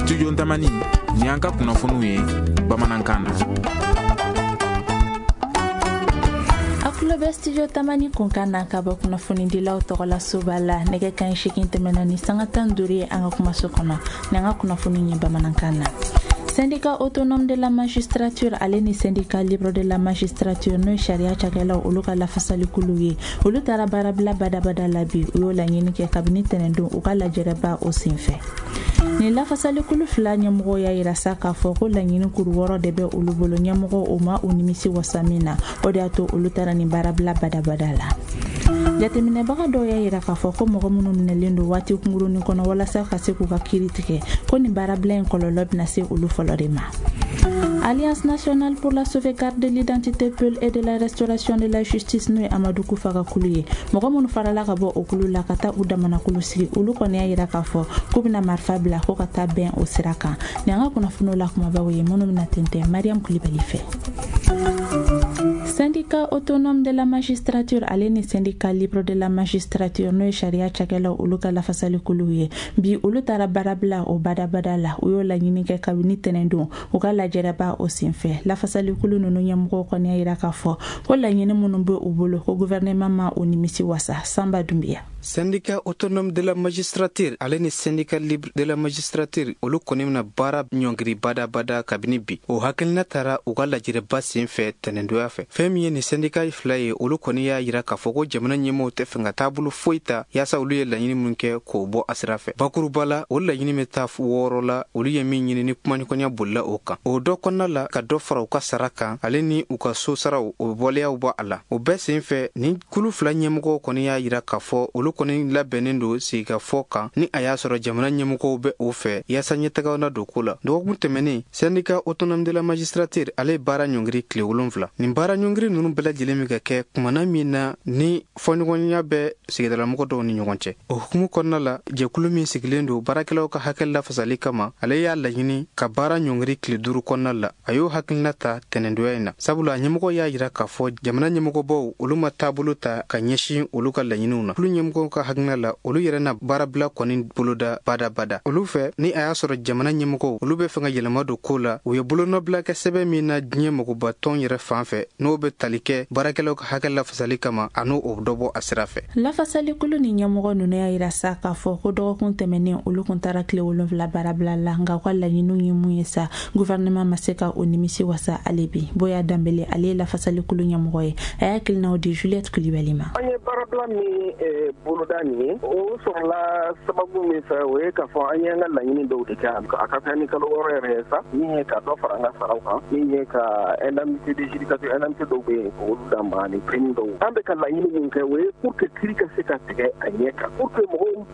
Studio Tamani ni an ka kunnafoniw ye bamanankan na. Akulobe Studio Tamani kunkan na ka bɔ kunnafoni dilaw tɔgɔ la Sobala nɛgɛ kan 8 tɛmɛna ni sanga 15 ye an ka kumaso kɔnɔ ni an ka kunnafoni ye bamanankan na. Syndicat autonome de la magistrature ale ni syndicat libre de la magistrature no sharia chakela olu ka lafasali kulu ye olu tara barabla badabada labi u yo laɲini kɛ kabini tɛnɛndon u ka lajɛrɛba o senfɛ. Ni lafasali kulu fila ɲɛmɔgɔ ya yira sa k'a fɔ ko laɲini kuru wɔrɔ de bɛ olu bolo ɲɛmɔgɔ o ma u nimisi wasa min na o de y'a to olu tara ni barabla badabada la. Jateminɛbaga dɔw y'a yira k'a fɔ ko mɔgɔ minnu minɛlen don waati kunkurunin kɔnɔ walasa ka se k'u ka kiiri tigɛ ko ni baarabila in kɔlɔlɔ bɛna se olu fɔlɔ de ma. Alliance nationale pour la sauvegarde de l'identité Peul et de la restauration de la justice n'o ye Amadou Koufa ka kulu ye mɔgɔ minnu farala ka bɔ o kulu la ka taa u damana kulu sigi olu kɔni y'a yira k'a fɔ k'u bɛna marifa bila ko ka taa bɛn o sira kan ni an ka kunnafoniw la kumabaw ye minnu bɛna tɛntɛn Mariam Kulibali fɛ. Syndicat autonome de la magistrature ale ni syndicat libre de la magistrature n'o ye sharia cakɛlaw olu ka lafasali kulu ye bi olu tara barabila o badabada la u y'o laɲini kɛ kabini tɛnɛndon u ka lajɛrɛba o senfɛ lafasali kulu ninnu ɲɛmɔgɔw kɔni y'a yira k'a fɔ ko laɲini minnu bɛ u bolo ko gouvernement ma o nimisi wasa Samba Dumbiya. Syndicat autonome de la magistrature ale ni syndicat libre de la magistrature olu kɔni bɛna baara ɲɔngiri badabada kabini bi o hakilina tara u ka lajɛrɛba senfɛ tɛnɛndonya fɛ fɛn min ye ni syndicat fila ye olu kɔni y'a yira k'a fɔ ko jamana ɲɛmɔgɔw tɛ fɛ ka taabolo foyi ta yaasa olu ye laɲini min kɛ k'o bɔ a sira fɛ bakuruba la o laɲini bɛ taa 6 la olu ye min ɲini ni kumaɲɔgɔnya bolila o kan o dɔ kɔnɔna la ka dɔ fara u ka sara kan ale ni u ka so saraw o bɔliyaw bɔ a la o bɛɛ senfɛ ni kulu fila ɲɛmɔgɔw kɔni y'a yira k'a fɔ olu kɔni labɛnnen don sigikafɔ kan ni a y'a sɔrɔ jamana ɲɛmɔgɔw bɛ o fɛ yaasa ɲɛtagaw na don ko la dɔgɔkun tɛmɛnen syndicat autonome de la magistrature ale ye baara ɲɔngiri tile 7 nin baara ɲɔngiri ninnu bɛɛ lajɛlen min ka kɛ kumana min na ni fɔɲɔgɔnya bɛ sigidalamɔgɔ dɔw ni ɲɔgɔn cɛ o hukumu kɔnɔna la jɛkulu min sigilen don baarakɛlaw ka hakɛ lafasali kama ale y'a laɲini ka baara ɲɔngiri tile 5 kɔnɔna la a y'o hakilina ta tɛnɛndonya in na sabula ɲɛmɔgɔ y'a yira k'a fɔ jamana ɲɛmɔgɔbaw olu ma taabolo ta ka ɲɛsin olu ka laɲiniw na kulu ɲɛmɔgɔw ka hakilina la olu yɛrɛ na baarabila kɔni boloda badabada olu fɛ ni a y'a sɔrɔ jamana ɲɛmɔgɔw olu bɛ fɛ ka yɛlɛma don ko la u ye bolonɔbila kɛ sɛbɛn min na diɲɛ magoba tɔn yɛrɛ fan fɛ n'o bɛ tali kɛ baarakɛlaw ka hakɛ lafasali kama a n'o dɔ bɔ a sira fɛ lafasali kulu ni ɲɛmɔgɔ ninnu y'a yira sa k'a fɔ ko dɔgɔkun tɛmɛnen olu kun taara tile 7 baarabila la nka u ka laɲiniw ye mun ye sa gouvernement ma se ka o nimisi wasa ale bi Boya Dambele ale ye lafasali kulu ɲɛmɔgɔ ye a y'a hakilinaw di Juliette Kulibali ma. An ye baarabila min boloda nin ye o sɔrɔla sababu min fɛ o ye k'a fɔ an ye an ka laɲini dɔw de kɛ a ka kan ni kalo 6 yɛrɛ ye sa min ye ka dɔ fara an ka saraw kan min ye ka indemnité de judicature indemnité dɔw bɛ yen olu d'an ma ni prime dɔw an bɛ ka laɲini min kɛ o ye pour que kiiri ka se ka tigɛ a ɲɛ kan pour que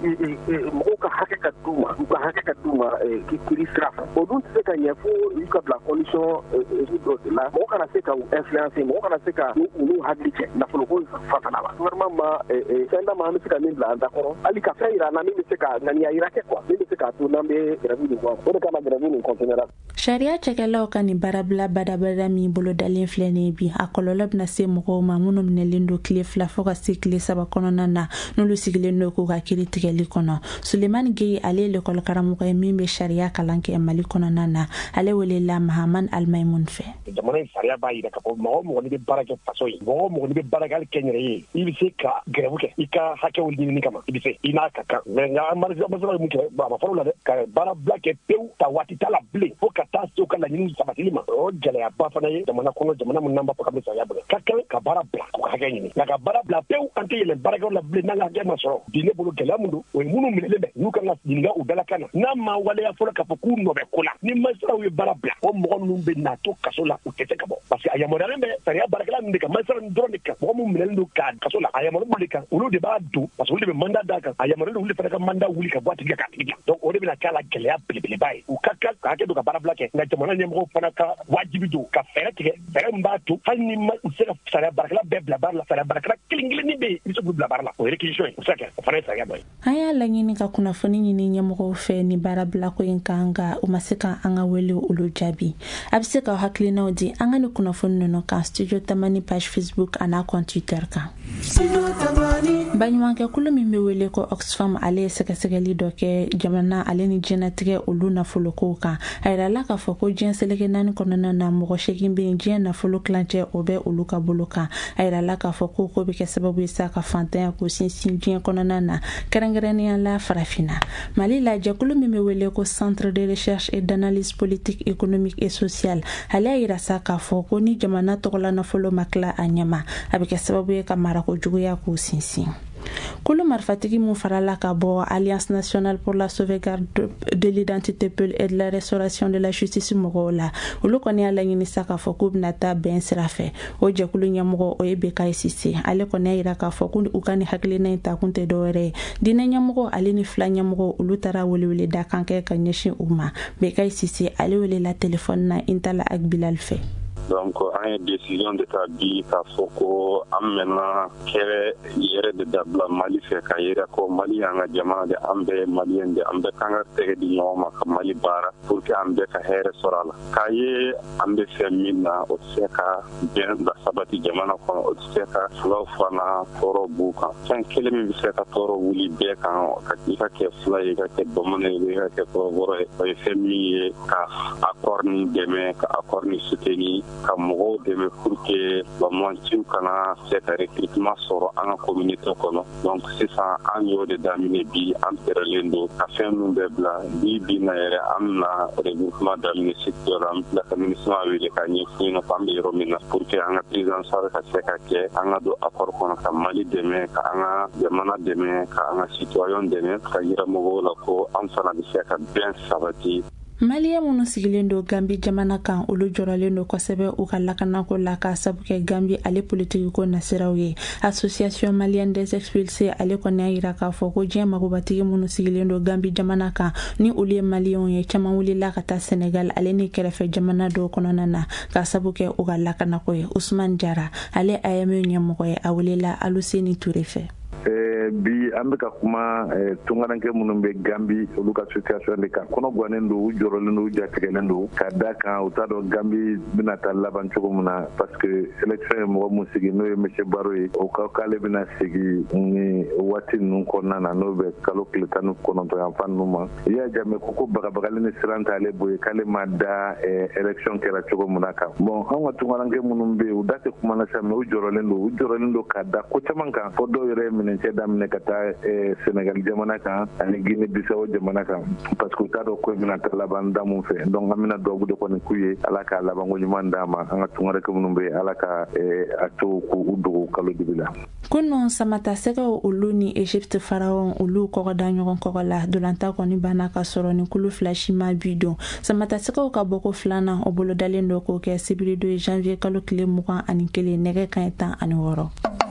mɔgɔw ka hakɛ ka d'u ma u ka hakɛ ka d'u ma kiiri sira fɛ o dun tɛ se ka ɲɛ fo u ka bila condition dɔ de la mɔgɔ kana se ka u influencer mɔgɔ kana se ka u hakili cɛ nafolo ko fanfɛla la gouvernement ma fɛn d'a ma an bɛ se ka min bila an da kɔrɔ hali ka fɛn yira na min bɛ se ka ŋaniya yira kɛ quoi min bɛ se k'a to n'an bɛ grève nin kɔ o de kama grève nin continuera. Sharia cakɛlaw ka nin baarabila badabada min bolo dalen filɛ nin bi a kɔlɔlɔ bɛna se mɔgɔw ma minnu minɛlen don tile 2 fo ka se tile 3 kɔnɔna na n'olu sigilen don k'u ka kiiri tigɛli kɔnɔ Sulemani Geyi ale ye l'école karamɔgɔ ye min bɛ sharia kalan kɛ Mali kɔnɔna na ale welela Mahaman Almaymun fɛ. Jamana in sariya b'a yira k'a fɔ mɔgɔ mɔgɔ ni bɛ baara kɛ faso ye mɔgɔ mɔgɔ ni bɛ baara kɛ hali kɛnyɛrɛ ye i bɛ se ka grève kɛ i ka hakɛw ɲinini kama i bɛ se i n'a ka kan mais nka an ma mun kɛ a ma fɔlɔ la dɛ ka baarabila kɛ pewu ta waati t'a la bilen fo ka taa se u ka laɲini sabatili ma o gɛlɛyaba fana ye jamana kɔnɔ jamana min n'an b'a fɔ ka bɛ sariya bolo ka kan ka baara bila k'u ka hakɛ ɲini nka ka baara bila pewu an tɛ yɛlɛ baarakɛyɔrɔ la bilen n'an ka hakɛ ma sɔrɔ bi ne bolo gɛlɛya min don o ye minnu minɛlen bɛ n'u kan ka ɲininka u dalakan na n'a ma waleya fɔlɔ k'a fɔ k'u nɔ bɛ ko la ni magistrats ye baara bila o mɔgɔ ninnu bɛ na to kaso la u tɛ se ka bɔ parce que a yamaruyalen bɛ sariya baarakɛla ninnu de kan magistrats dɔrɔn de kan mɔgɔ minnu minɛlen don ka kaso la a yamaruyalen de kan olu de b'a don parce que olu de bɛ mandat d'a kan a yamaruyalen olu de fana ka mandat wuli ka bɔ a tigi kan k'a tigi bila donc o de bɛna k'a la gɛlɛya belebeleba ye u ka kan ka hakɛ don ka baarabila kɛ nka jamana ɲɛmɔgɔw fana ka wajibi don ka fɛɛrɛ tigɛ fɛɛrɛ min b'a to hali ni ma se ka sariya baarakɛla bɛɛ bila baara la sariya baarakɛla kelen-kelennin bɛ yen i bɛ se k'u bila baara la o ye réquisition ye o bɛ se ka kɛ o fana ye sariya dɔ ye. An y'a laɲini ka kunnafoni ɲini ɲɛmɔgɔw fɛ ni baarabilako in kan nka u ma se ka an ka wele olu jaabi a bɛ se ka hakilinaw di an ka ni kunnafoni ninnu kan Studio Tamani page Facebook a n'a compte Twitter kan. Banyuanke kulu mi wele ko Oxfam ale sekasegeli doke jamana ale ni jenatige ulu na fuluko kan ayra la ka foko jen seleke nani konana na mo shekin be jen na fulu klanche obe ulu ka buluka ayra la ka foko ko be ke sababu isa ka fantan ko sin jen konana na karangreni la farafina Mali la jakulu mi wele ko Centre de recherche et d'analyse politique économique et sociale ale ayra sa ka foko ni jamana tokola na fulu makla anyama abike sababu ka mara ko jugu ya ko sin Kulu marfatigi mu farala ka bo Alliance nationale pour la sauvegarde de l'identité peul et de la restauration de la justice mogola ulu koni ala nyini saka foku binata ben sirafe o jakulu nyamugo o ebeka isisi ale koni ira ka foku ukani hakli na ita kunte dore dina nyamugo ale ni fla nyamugo ulu tara wuli da kanke kanyeshi uma beka isisi ale wele la téléphone na intala ak Bilal fe Donc, une décision d'établir qu'à Foko, amena kere yere de dabla Mali fait kayera ko Mali anga jama de ambe malien de ambe kanga tere di nyoma ka Mali bara pour que ambe ka here sorala kaye ambe femina o seka bien da sabati jamana ko o seka flow fana toro buka san kelemi bi seka toro wuli be kan ka kika ke fly ka ke bomane ka ke toro e femi ka accorni deme ka accorni souteni ka mogo deme pour que la moitié kana c'est un recrutement sur en communauté kono donc c'est ça en yo de damine bi amperelendo ka femme bebla bi na ere amna regroupement damine secteur am la commission avec les kanye fino pambe romina pour que en prise en charge ka seka ke anga do accord kono ka Mali deme ka anga jamana deme ka anga citoyen deme ka yira mogo la ko am sana bi seka bien sabati Malia munu sigilendo Gambi jamana kan ulu joralendo kwa sebe ukalakana ko laka sabuke Gambi ale politiki ko nasirawe Association Malienne des Expulsés ale ko naira ka foko jema ko batigi munu sigilendo Gambi jamana kan ni ulie malion ye chama wuli laka ta Senegal ale ni kerefe jamana do kononana ka sabuke ukalakana ko Ousmane Diarra ale ayame nyamo ko awulela aluseni turefe bi ambe ka kuma tungaranke munumbe Gambi uluka situation de ka kono gwanendo jorolendo jategelendo kada kan utado Gambi binata laban chugumuna parce que élection mo musigi no monsieur Baroy o ka kale bina sigi ni wati nun konna na no be kalo kilitanu kono to yan fan numa ya jame koko bagabagal ni siranta ale boye kale mada élection kera chugumuna ka bon an tungaranke munumbe udate kuma na samme jorolendo kada ko tamanka fodo yere minenche damne kata Sénégal jamana kan ani Guinée Bissau jamana kan parce que tado ko mina laban damu fe donc amina dogu de ko ne kuye alaka laban go nyumanda ma anga tungare ko munumbe alaka ato ko udo kalo dibila kuno samata sega uluni Egypte pharaon ulu ko danyo ko la dolanta ko ni banaka soro ni kulu flashima bido samata sega ka boko flana obolo dalendo ko ke sibiri 2 janvier kalo kile mukan ani kele nege kan eta ani woro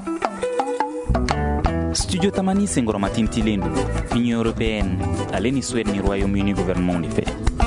Studio Tamani Sengoroma Tintilendu, Union Européenne, Aleni Suède ni Royaume-Uni gouvernement ni fait.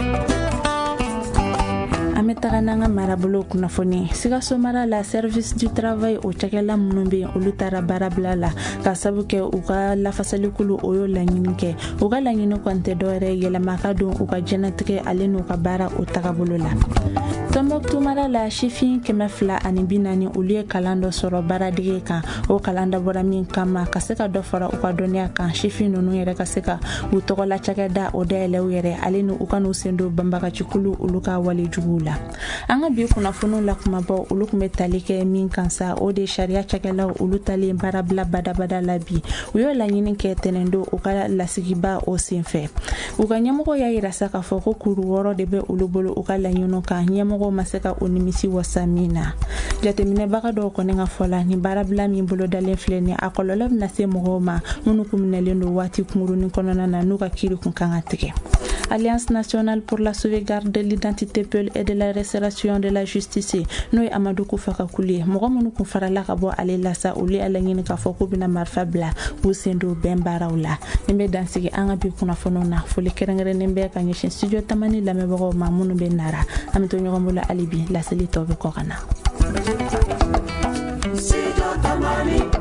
Ametarananga marabolo kunafoni siga somara la service du travail o chakela munumbe ulutara barablala kasabuke uka la fasalikulu oyo lanyinke uka lanyino kwante dore yela makado uka jenatike aleno ka bara utakabolola Tomboktu mara la shifin kemefla anibinani ulie kalando soro baradige kan o kalanda boramin kama kaseka dofora uka donia kan shifin nunu yere kaseka utokola chakeda odele yere aleno uka no sendo bambaka chikulu uluka wali jugula anga bi kuna funu la kuma ba ulukume talike min kansa o de sharia chakela ulutali barabla badabada labi uyo la nyini ke tenendo uka la sigiba o sinfe uka nyamugo ya irasa ka foko kuru woro debe ulubolo uka la nyuno ka nyamugo maseka unimisi wasamina jatemine baka do ko nga fola ni barabla mi bolo dalen fleni akolola na se mohoma munu kuminelendo wati kumuru ni konona na nuka kiri kunkanga tike Alliance nationale pour la sauvegarde de l'identité peul et de la restauration de la justice noy Amadou Koufaka Koulié mogo munu kun farala ka bo ale lasa uli ala ngini ka foko bina marfabla busendo bembarawla nembe dansigi anga bi kuna fonona foli kerengere nembe ka nyeshin studio Tamani la mebo ma munu be nara amito nyogombola alibi la selito be kokana Studio Tamani